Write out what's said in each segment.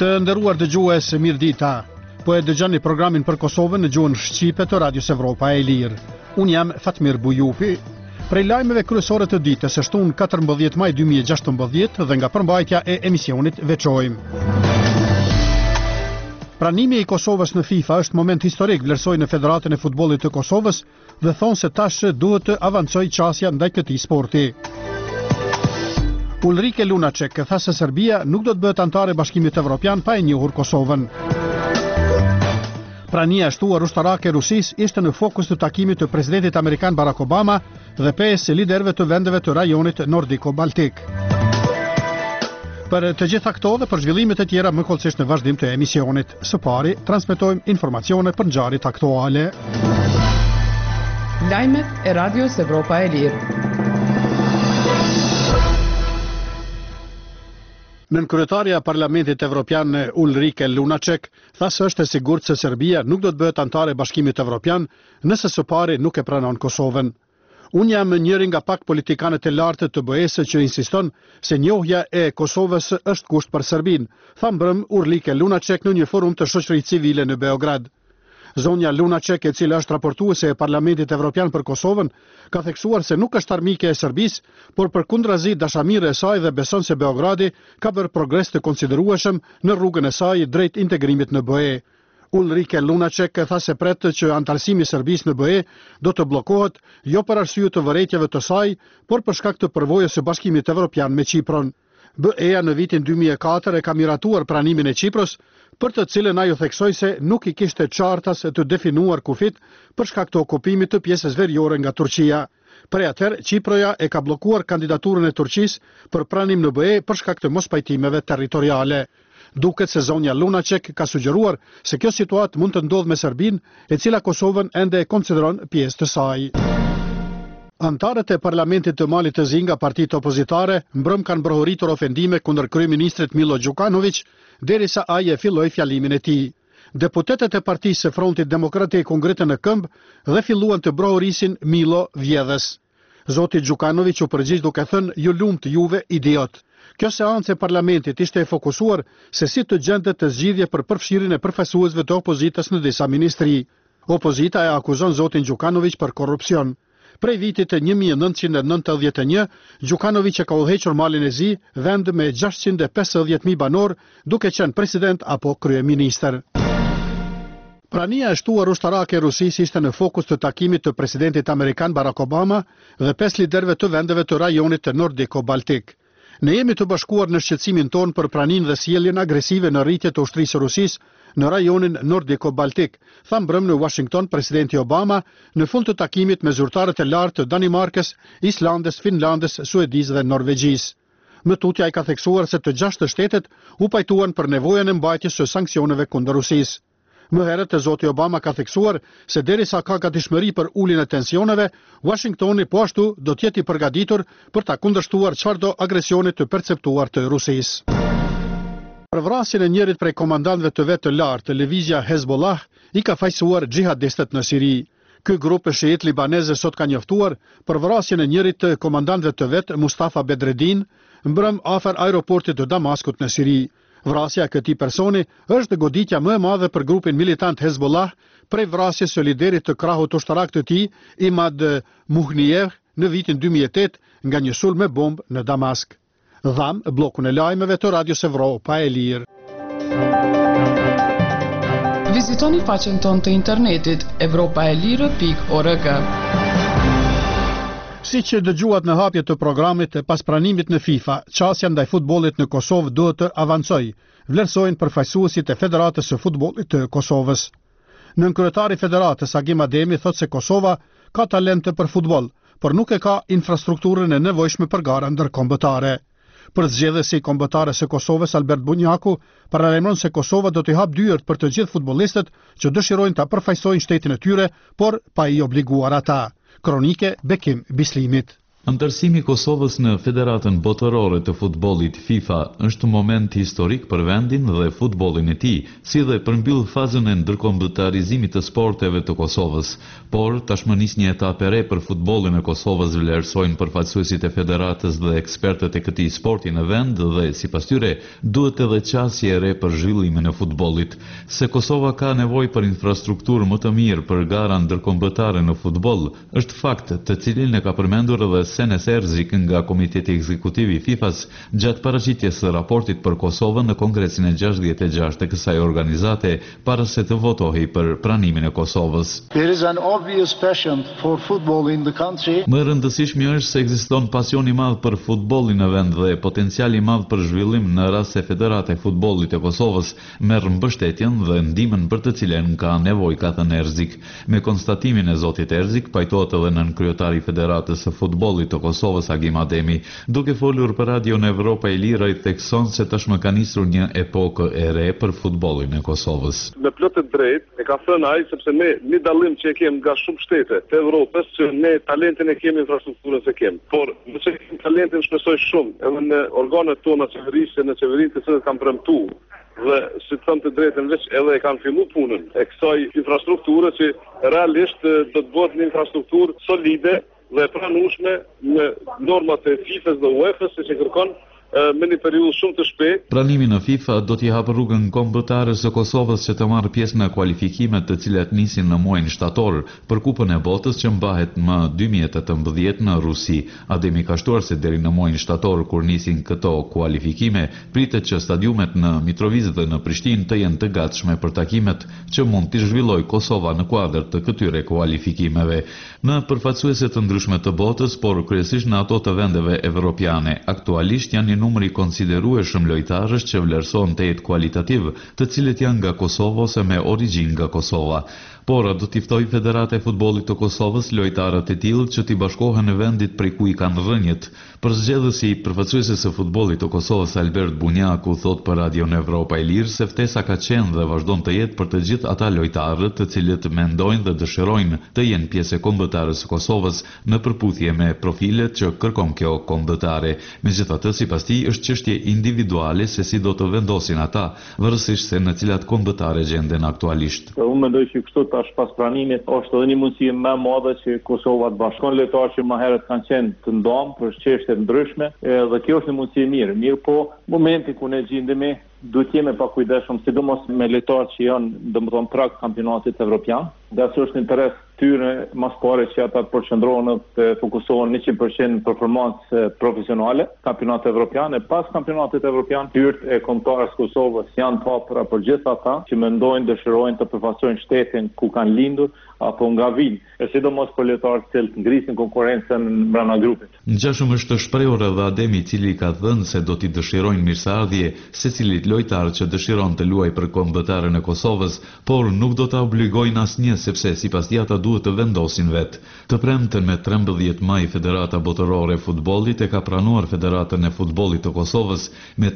Të nderuar dëgjues, mirëdita. Po e dëgjoni programin për Kosovën në gjuhën shqipe të Radios Evropa e Lirë. Unë jam Fatmir Bujupi. Prej lajmeve kryesore të ditës, shtunë 14 maj 2016 dhe nga përmbajtja e emisionit veçojmë. Pranimi i Kosovës në FIFA është moment historik, vlerësoi në Federatën e Futbollit të Kosovës dhe thonë se tash duhet të avancojë qasja ndaj këtij sporti. Ulrike Lunacek tha se Serbia nuk do të bëhet antare e Bashkimit Evropian pa e njohur Kosovën. Prania e shtuar ushtarake e Rusisë ishte në fokus të takimit të presidentit amerikan Barack Obama dhe 5 liderëve të vendeve të rajonit Nordiko-Baltik. Për të gjitha këto dhe për zhvillimet e tjera më kollësisht në vazhdim të emisionit. Së pari, transmetojmë informacione për ngjarjet aktuale. Lajmet e Radios Evropa e Lirë. Nënkryetaria e Parlamentit Evropian Ulrike Lunacek tha se është e sigurt se Serbia nuk do të bëhet antare e Bashkimit Evropian nëse së pari nuk e pranon Kosovën. Unë jam njëri nga pak politikanët e lartë të BE-së që insiston se njohja e Kosovës është kusht për Serbinë, tha mbrëm Ulrike Lunacek në një forum të shoqërisë civile në Beograd. Zonja Lunacek, e cila është raportuese e Parlamentit Evropian për Kosovën, ka theksuar se nuk është armike e Serbisë, por përkundrazi dashamire e saj dhe beson se Beogradi ka bërë progres të konsiderueshëm në rrugën e saj drejt integrimit në BE. Ulrike Lunacek tha se pret që antarësimi i Serbisë në BE do të bllokohet jo për arsye të vërejtjeve të saj, por për shkak të përvojës së Bashkimit Evropian me Çipron. BE-ja në vitin 2004 e ka miratuar pranimin e Çipros, për të cilën ajo theksoi se nuk i kishte qartas të definuar kufit për shkak të okupimit të pjesës veriore nga Turqia. Prej atëherë, Çiproja e ka bllokuar kandidaturën e Turqisë për pranim në BE për shkak të mospajtimeve territoriale. Duket se zonja Lunacek ka sugjeruar se kjo situatë mund të ndodhë me Serbinë, e cila Kosovën ende e konsideron pjesë të saj. Antarët e Parlamentit të Malit të Zi nga partitë opozitare mbrëm kanë brohuritur ofendime kundër kryeministrit Milo Đukanović derisa ai e filloi fjalimin e tij. Deputetët e Partisë së Frontit Demokratik u ngritën në këmbë dhe filluan të brohurisin Milo vjedhës. Zoti Đukanović u përgjigj duke thënë: "Ju lumt juve idiot." Kjo seancë e parlamentit ishte e fokusuar se si të gjendet të zgjidhje për përfshirjen e përfaqësuesve të opozitës në disa ministri. Opozita e akuzon zotin Đukanović për korrupsion. Prej vitit të 1991, Đukanović e ka udhëhequr Malin e Zi, vend me 650.000 banor, duke qenë president apo kryeministër. Prania e shtuar ushtarake e Rusisë ishte në fokus të takimit të presidentit amerikan Barack Obama dhe 5 liderëve të vendeve të rajonit të Nordiko-Baltik. Ne jemi të bashkuar në shqetësimin ton për praninë dhe sjelljen agresive në rritje të ushtrisë së Rusisë në rajonin Nordiko-Baltik, tha mbrëm në Washington presidenti Obama në fund të takimit me zyrtarët e lartë të Danimarkës, Islandës, Finlandës, Suedisë dhe Norvegjisë. Më tutje ai ka theksuar se të 6 shtetet u pajtuan për nevojën e mbajtjes së sanksioneve kundër Rusisë. Më herët zoti Obama ka theksuar se derisa ka gatishmëri për uljen e tensioneve, Washingtoni po ashtu do të jetë i përgatitur për ta kundërshtuar çfarëdo agresioni të perceptuar të Rusisë. Për vrasjen e njërit prej komandantëve të vet të lartë, lëvizja Hezbollah i ka fajsuar xhihadistët në Siri. Ky grup shiit libanez sot ka njoftuar për vrasjen e njërit të komandantëve të vet, Mustafa Bedreddin, mbrëm afër aeroportit të Damaskut në Siri. Vrasja e këtij personi është goditja më e madhe për grupin militant Hezbollah prej vrasjes së liderit të krahut ushtarak të tij, Imad Muhniyev, në vitin 2008 nga një sulm me bombë në Damask. Dham blokun e lajmeve të Radios Evropa e Lirë. Vizitoni faqen tonë të internetit evropaelire.org. Si që dëgjuat në hapje të programit, pas pranimit në FIFA, qasja ndaj futbollit në Kosovë duhet të avancojë, vlerësojnë përfaqësuesit e Federatës së Futbollit të Kosovës. Nënkryetari i Federatës Agim Ademi thotë se Kosova ka talente për futboll, por nuk e ka infrastrukturën e nevojshme për gara ndërkombëtare. Për zgjedhësi kombëtare së Kosovës Albert Bunjaku paralajmëron se Kosova do t'i hap dyert për të gjithë futbollistët që dëshirojnë ta përfaqësojnë shtetin e tyre, por pa i obliguar ata. Kronike Bekim Bislimit. Antarësimi i Kosovës në Federatën Botërore të Futbollit FIFA është moment historik për vendin dhe futbollin e tij, si dhe përmbyll fazën e ndërkombëtarizimit të sporteve të Kosovës. Por tashmë nis një etapë e re për futbollin e Kosovës, vlerësojnë përfaqësuesit e federatës dhe ekspertët e këtij sporti në vend dhe sipas tyre duhet edhe qasje e re për zhvillimin e futbollit. Se Kosova ka nevojë për infrastrukturë më të mirë për gara ndërkombëtare në futboll, është fakt të cilin e ka përmendur edhe Senes Erzik nga Komiteti Ekzekutiv i FIFA-s gjatë paraqitjes së raportit për Kosovën në Kongresin e 66 të kësaj organizate para se të votohej për pranimin e Kosovës. There is an obvious passion for football in the country. Më rëndësishmi është se ekziston pasion i madh për futbollin në vend dhe potencial i madh për zhvillim në rast se Federata e Futbollit e Kosovës merr mbështetjen dhe ndihmën për të cilën ka nevojë, ka thënë Erzik. Me konstatimin e zotit Erzik pajtohet edhe nënkryetari i Federatës së Futbollit të Kosovës Agim Ademi. Duke folur për Radio në Evropa e Lirë, ai thekson se tashmë ka nisur një epokë e re për futbollin e Kosovës. Me plot të drejtë e ka thënë ai, sepse ne një dallim që e kemi nga shumë shtete të Evropës, që ne talentin e kemi, infrastrukturën se kemi. Por nëse kemi talentin, shpresoj shumë edhe në organet tona qeverisë, në qeverinë të cilët kanë premtuar dhe si të thënë të drejtën veç edhe e kanë fillu punën e kësaj infrastrukture që realisht do të bëhet një infrastrukturë solide dhe pranueshme në normat e FIFA-s dhe UEFA-s që kërkon me një periudhë shumë të shpejtë. Pranimi në FIFA do t'i hapë rrugën kombëtare së Kosovës që të marrë pjesë në kualifikimet të cilat nisin në muajin shtator për Kupën e Botës që mbahet më 2018 në Rusi. Ademi ka shtuar se deri në muajin shtator kur nisin këto kualifikime, pritet që stadiumet në Mitrovic dhe në Prishtinë të jenë të gatshme për takimet që mund t'i zhvillojë Kosova në kuadër të këtyre kualifikimeve. Në përfaqësuese të ndryshme të botës, por kryesisht në ato të vendeve evropiane, aktualisht janë një numër i konsiderueshëm lojtarësh që vlerësohen të jetë kualitativ, të cilët janë nga Kosova ose me origjinë nga Kosova. Por do t'i ftoj Federata e Futbollit të Kosovës lojtarët e tillë që t'i bashkohen në vendit prej ku i kanë rënjet. Përzgjedhësi i përfaqësueses së futbollit të Kosovës Albert Bunjaku thot për Radio në Evropa e Lirë se ftesa ka qenë dhe vazhdon të jetë për të gjithë ata lojtarët të cilët mendojnë dhe dëshirojnë të jenë pjesë e kombëtarës së Kosovës në përputhje me profilet që kërkon kjo kombëtare. Megjithatë, sipas tij është çështje individuale se si do të vendosin ata, varësisht se në cilat kombëtare gjenden aktualisht. Unë mendoj që kështu tash pas pranimit është edhe një mundësi më e madhe që Kosova të bashkon lojtarë që më herët kanë qenë të ndomë për çështje ndryshme, dhe kjo është një mundësi e mirë. Mirë po, momenti ku ne gjendemi duhet jemi pa kujdesshëm, sidomos me lojtarët që janë domethënë prag kampionatit evropian. Dhe ashtu është interes tyre mas pare që ata të përqendrohen të fokusohen 100% në performancë profesionale, kampionatet evropiane. Pas kampionatit evropian, tyrt e kombëtarës Kosovës janë të hapura për gjithë ata që mendojnë, dëshirojnë të përfaqësojnë shtetin ku kanë lindur apo nga vinë, e sidomos për lojtarët që ngrisin konkurrencën brenda grupit. Ngjashëm është shprehur edhe Ademi, i cili ka thënë se do t'i dëshirojnë mirëseardhje secilit lojtar që dëshiron të luajë për kombëtarën e Kosovës, por nuk do ta obligojnë asnjë sepse sipas tij ata duhet të vendosin vetë. Të premten me 13 maj Federata Botërore e Futbollit e ka pranuar Federatën e Futbollit të Kosovës me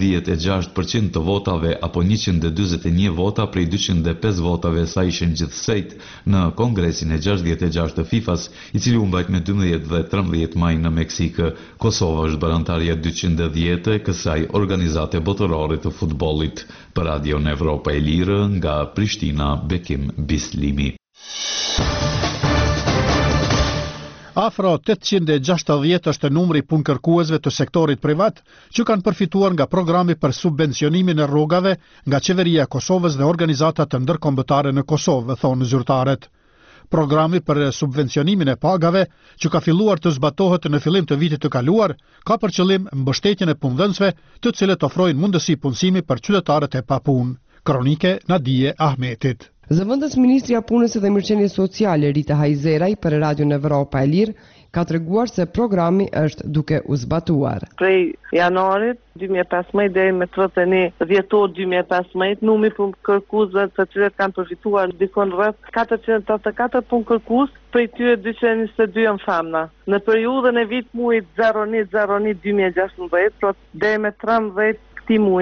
86% të votave apo 141 vota prej 205 votave sa ishin gjithsejt në Kongresin e 66 të FIFA-s, i cili u mbajt me 12 dhe 13 maj në Meksikë. Kosova është barantarja 210 e kësaj organizate botërore të futbollit. Për Radio në Evropa e Lirë, nga Prishtina, Bekim Bislimi. Afro 860 është numri punkërkuesve të sektorit privat që kanë përfituar nga programi për subvencionimin e rrugave nga Qeveria e Kosovës dhe organizata të ndërkombëtare në Kosovë, thonë zyrtarët. Programi për subvencionimin e pagave, që ka filluar të zbatohet në fillim të vitit të kaluar, ka për qëllim mbështetjen e punëdhënësve, të cilët ofrojnë mundësi punësimi për qytetarët e papunë. Kronike Nadije Ahmetit. Zëvendës Ministrja Punës dhe Mirëqenies Sociale Rita Hajzeraj për Radio në Evropa e Lirë ka treguar se programi është duke u zbatuar. Prej janarit 2015 deri me 31 dhjetor 2015, numri punkërkuesve të cilët kanë përfituar dikon rreth 484 punkërkues, prej tyre 222 janë femna. Në periudhën e vit muajit 01/01/2016, deri me 13 këtij muaji,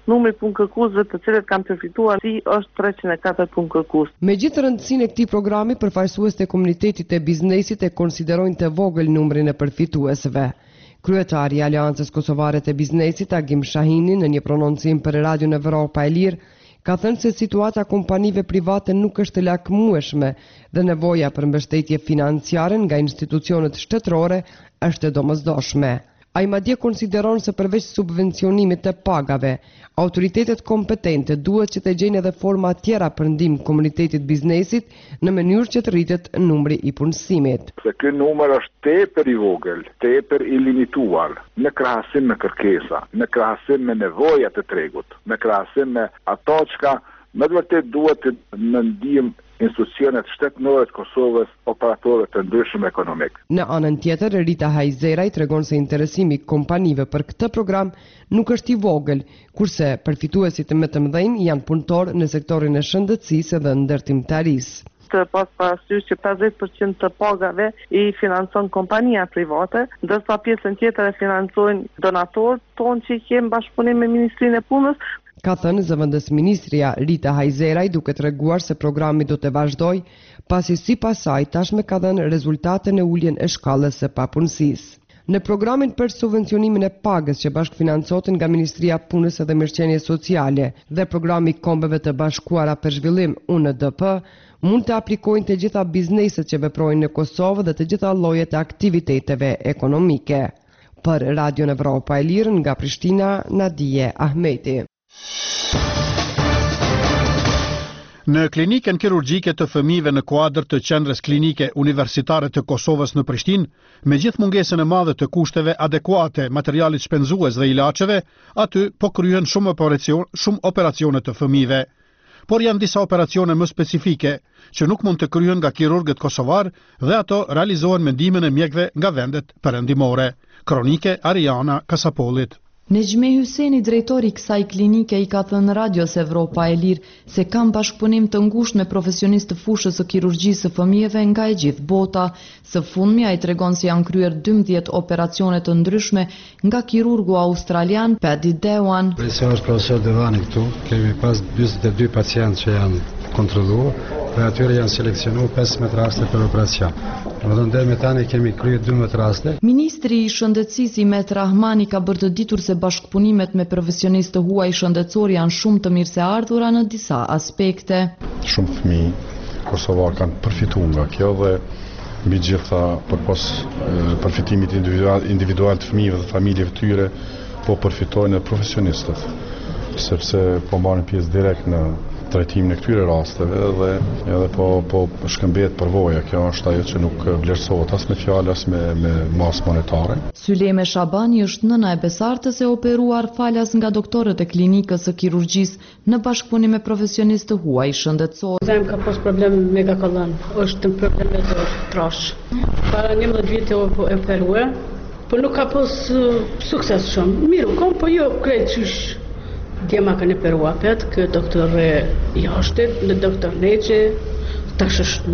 Numri punë kërkuesve të cilët kanë përfituar si është 304 punë kërkues. Megjithë rëndësinë e këtij programi, përfaqësuesit e komunitetit e biznesit e konsiderojnë të vogël numrin e përfituesve. Kryetari i Aleancës Kosovare të Biznesit, Agim Shahini, në një prononcim për Radion Evropa e Lirë, ka thënë se situata kompanive private nuk është lakmueshme dhe nevoja për mbështetje financiare nga institucionet shtetërore është e domosdoshme. Ai madje konsideron se përveç subvencionimit të pagave, autoritetet kompetente duhet që të gjejnë edhe forma tjera për ndihmë komunitetit biznesit në mënyrë që të rritet numri i punësimit. Se ky numër është tepër i vogël, tepër i limituar në krahasim me kërkesa, në krahasim me nevojat e tregut, në krahasim me ato çka me të vërtet duhet të ndihmë institucionet shtetërore të Kosovës, operatorët të ndryshëm ekonomik. Në anën tjetër, Rita Hajzeraj tregon se interesimi i kompanive për këtë program nuk është i vogël, kurse përfituesit më të mëdhenj janë punëtorë në sektorin e shëndetësisë dhe ndërtimtarisë. Të pas parasysh që 50% të pagave i financon kompania private, ndërsa pjesën tjetër e financojnë donatorët tonë që kemi bashkëpunim me Ministrinë e Punës. Ka thënë zëvendës ministria Rita Hajzeraj, duke treguar se programi do të vazhdoj, pasi sipas saj tashmë ka dhënë rezultate në uljen e shkallës së papunësisë. Në programin për subvencionimin e pagës që bashkëfinancohet nga Ministria e Punës dhe Mirëqenies Sociale dhe programi Kombeve të Bashkuara për Zhvillim UNDP, mund të aplikojnë të gjitha bizneset që veprojnë në Kosovë dhe të gjitha llojet e aktiviteteve ekonomike. Për Radion Evropa e Lirë nga Prishtina, Nadije Ahmeti. Në klinikën kirurgjike të fëmijëve në kuadër të qendrës klinike universitare të Kosovës në Prishtinë, me gjithë mungesën e madhe të kushteve adekuate, materialit shpenzues dhe ilaçeve, aty po kryhen shumë operacione të fëmijëve. Por janë disa operacione më specifike që nuk mund të kryhen nga kirurgët kosovar dhe ato realizohen me ndihmën e mjekëve nga vendet perëndimore. Kronike Ariana Kasapolit. Nejme Hyseni, drejtori i kësaj klinike, i ka thënë Radios Evropa e Lirë se kam bashkëpunim të ngushtë me profesionistë të fushës së kirurgjisë së fëmijëve nga e gjithë bota. Së fundmi ai tregon se janë kryer 12 operacione të ndryshme nga kirurgu australian Paddy Dewan. Është profesor Devani këtu, kemi pas 42 pacientë që janë kontrolluar, dhe atyre janë seleksionuar 15 raste për operacion. Deri më tani kemi kryer 12 raste. Ministri i Shëndetësisë Imet Rahmani ka bërë të ditur se bashkëpunimet me profesionistë të huaj shëndetësor janë shumë të mirëseardhura në disa aspekte. Shumë fëmijë kosovar kanë përfituar nga kjo dhe mbi gjitha përpos përfitimit individual të fëmijëve dhe familjeve të tyre, po përfitojnë profesionistët, sepse po marrin pjesë direkt në trajtimin e këtyre rasteve dhe edhe po shkëmbet përvoja. Kjo është ajo që nuk vlerësohet as me fjalë as me masë monetare. Syleme Shabani është nëna e besartës e operuar falas nga doktorët e klinikës së kirurgjisë në bashkëpunim me profesionistë të huaj shëndetësor. Zem ka pas problem me gakollën, është problem me trash. Para 11 vite e operua, por nuk ka pas sukses shumë. Mirë, kom po jo krejt qysh. Djema kanë operua pet, kë doktor jashtet, në doktor Neqe, tash është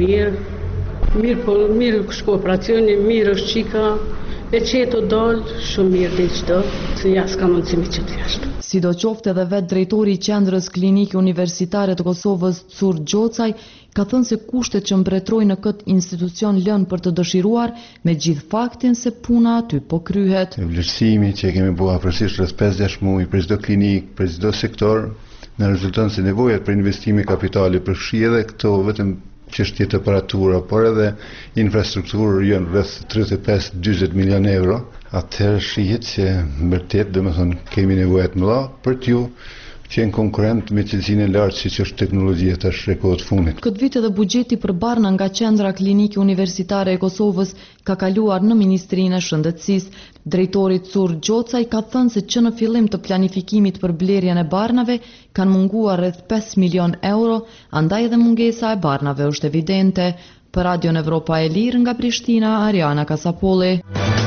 mirë shko operacioni, mirë është qika, e qeto dollë, shumë mirë dhe qdo, se ja s'ka mundësimi që të jashtë. Sidoqofte edhe vetë drejtori i qendrës klinike universitare të Kosovës, Cur Gjocaj, ka thënë se kushtet që mbretrojnë në këtë institucion lënë për të dëshiruar, me gjithë faktin se puna aty po kryhet. Vlerësimi që kemi bua përësisht rreth 5-6 muaj për çdo klinik, për çdo sektor, në rezulton se nevojat për investime kapitali përfshi edhe këto vetëm çështje të aparatura, por edhe infrastrukturë janë rreth 35-40 milion euro. Atëherë shihet se vërtet domethënë kemi nevoja të mëdha për t'ju qenë konkurrent me cilësinë e lartë siç është teknologjia tash e kohët fundit. Këtë vit edhe buxheti për barna nga qendra klinike universitare e Kosovës ka kaluar në Ministrinë e Shëndetësisë. Drejtori Cur Gjocaj ka thënë se që në fillim të planifikimit për blerjen e barnave kanë munguar rreth 5 milion euro, andaj edhe mungesa e barnave është evidente. Për Radion Evropa e Lirë nga Prishtina, Ariana Kasapoli.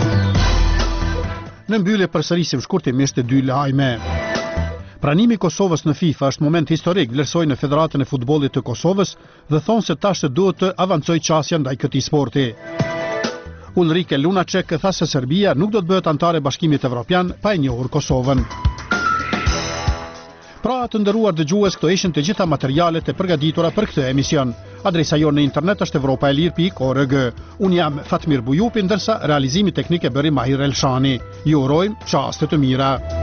Në mbyllje përsërisim shkurtimisht 2 lajme. Pranimi i Kosovës në FIFA është moment historik, vlerësoi në Federatën e Futbollit të Kosovës dhe thonë se tash duhet të avancojë qasja ndaj këtij sporti. Ulrike Lunacek tha se Serbia nuk do të bëhet antare e Bashkimit Evropian pa e njohur Kosovën. Pra të nderuar dëgjues, këto ishin të gjitha materialet e përgatitura për këtë emision. Adresa jonë në internet është evropaelir.org. Unë jam Fatmir Bujupi, ndërsa realizimi teknik e bëri Mahir Elshani. Ju urojmë qaste të mira.